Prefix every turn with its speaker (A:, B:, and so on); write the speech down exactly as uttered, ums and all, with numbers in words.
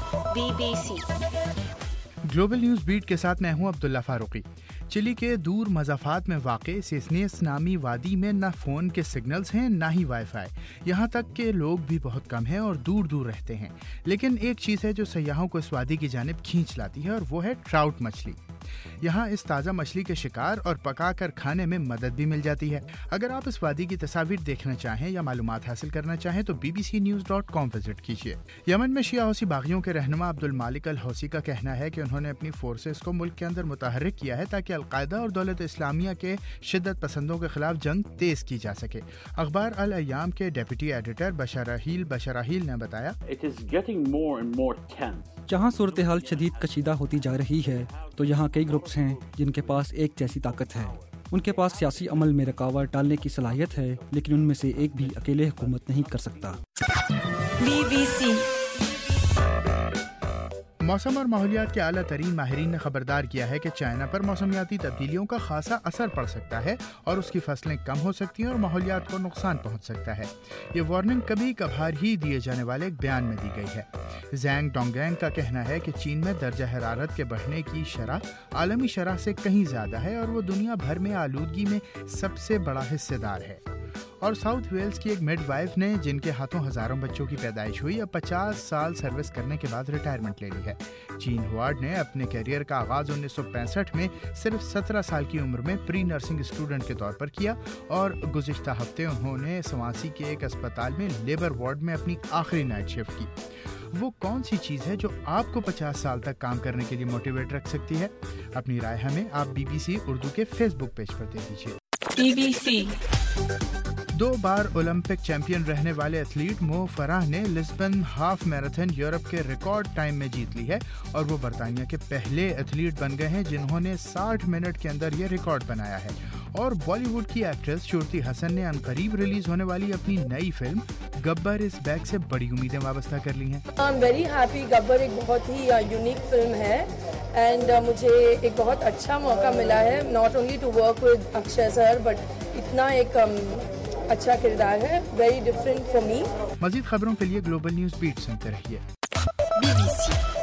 A: Be B C
B: global news beat کے ساتھ میں ہوں عبداللہ فاروقی۔ چلی کے دور مضافات میں واقع سیسنیس نامی وادی میں نہ فون کے سگنلز ہیں نہ ہی وائی فائی، یہاں تک کہ لوگ بھی بہت کم ہیں اور دور دور رہتے ہیں، لیکن ایک چیز ہے جو سیاحوں کو اس وادی کی جانب کھینچ لاتی ہے اور وہ ہے ٹراؤٹ مچھلی۔ یہاں اس تازہ مچھلی کے شکار اور پکا کر کھانے میں مدد بھی مل جاتی ہے۔ اگر آپ اس وادی کی تصاویر دیکھنا چاہیں یا معلومات حاصل کرنا چاہیں تو B B C news dot com visit کیجیے۔ یمن میں شیعہ حوثی باغیوں کے رہنما عبد المالک الحوثی کا کہنا ہے کہ انہوں نے اپنی فورسز کو ملک کے اندر متحرک کیا ہے تاکہ القاعدہ اور دولت اسلامیہ کے شدت پسندوں کے خلاف جنگ تیز کی جا سکے۔ اخبار الایام کے ڈیپٹی ایڈیٹر بشراحیل بشراحیل نے بتایا،
C: جہاں صورتحال شدید کشیدہ ہوتی جا رہی ہے تو یہاں کئی گروپس ہیں جن کے پاس ایک جیسی طاقت ہے۔ ان کے پاس سیاسی عمل میں رکاوٹ ڈالنے کی صلاحیت ہے، لیکن ان میں سے ایک بھی اکیلے حکومت نہیں کر سکتا۔
A: بی بی سی
B: موسم اور ماحولیات کے اعلیٰ ترین ماہرین نے خبردار کیا ہے کہ چائنا پر موسمیاتی تبدیلیوں کا خاصا اثر پڑ سکتا ہے اور اس کی فصلیں کم ہو سکتی ہیں اور ماحولیات کو نقصان پہنچ سکتا ہے۔ یہ وارننگ کبھی کبھار ہی دیے جانے والے ایک بیان میں دی گئی ہے۔ زینگ ڈونگینگ کا کہنا ہے کہ چین میں درجہ حرارت کے بڑھنے کی شرح عالمی شرح سے کہیں زیادہ ہے اور وہ دنیا بھر میں آلودگی میں سب سے بڑا حصہ دار ہے۔ اور ساؤتھ ویلز کی ایک مڈ وائف نے جن کے ہاتھوں ہزاروں بچوں کی پیدائش ہوئی، اب پچاس سال سروس کرنے کے بعد ریٹائرمنٹ لے لی ہے۔ جین ہوارڈ نے اپنے کیریئر کا آغاز انیس سو پینسٹھ میں صرف سترہ سال کی عمر میں پری نرسنگ اسٹوڈنٹ کے طور پر کیا اور گزشتہ ہفتے انہوں نے سوانسی کے ایک اسپتال میں لیبر وارڈ میں اپنی آخری نائٹ شفٹ کی۔ وہ کون سی چیز ہے جو آپ کو پچاس سال تک کام کرنے کے لیے موٹیویٹ رکھ سکتی ہے؟ اپنی رائے ہمیں آپ بی بی سی اردو کے فیس بک پیج پر دے دیجیے۔
A: بی بی سی
B: دو بار اولمپک چیمپئن رہنے والے ایتھلیٹ مو فراہ نے لسبن ہاف میراتھن یورپ کے ریکارڈ ٹائم میں جیت لی ہے اور وہ برطانیہ کے پہلے ایتھلیٹ بن گئے ہیں جنہوں نے ساٹھ منٹ کے اندر یہ ریکارڈ بنایا ہے۔ اور بالی ووڈ کی ایکٹریس شرتی حسن نے عنقریب ریلیز ہونے والی اپنی نئی فلم گبر از بیک سے بڑی امیدیں وابستہ کر لی ہیں۔
D: I am very happy. Gabbar ایک بہت ہی یونیک فلم ہے اینڈ مجھے ایک بہت اچھا موقع ملا ہے، not only to work with Akshay sir but اتنا ایک اچھا کردار ہے، ویری ڈفرینٹ فار می۔
B: مزید خبروں کے لیے گلوبل نیوز بیٹ سنتے رہیے۔
A: Be B C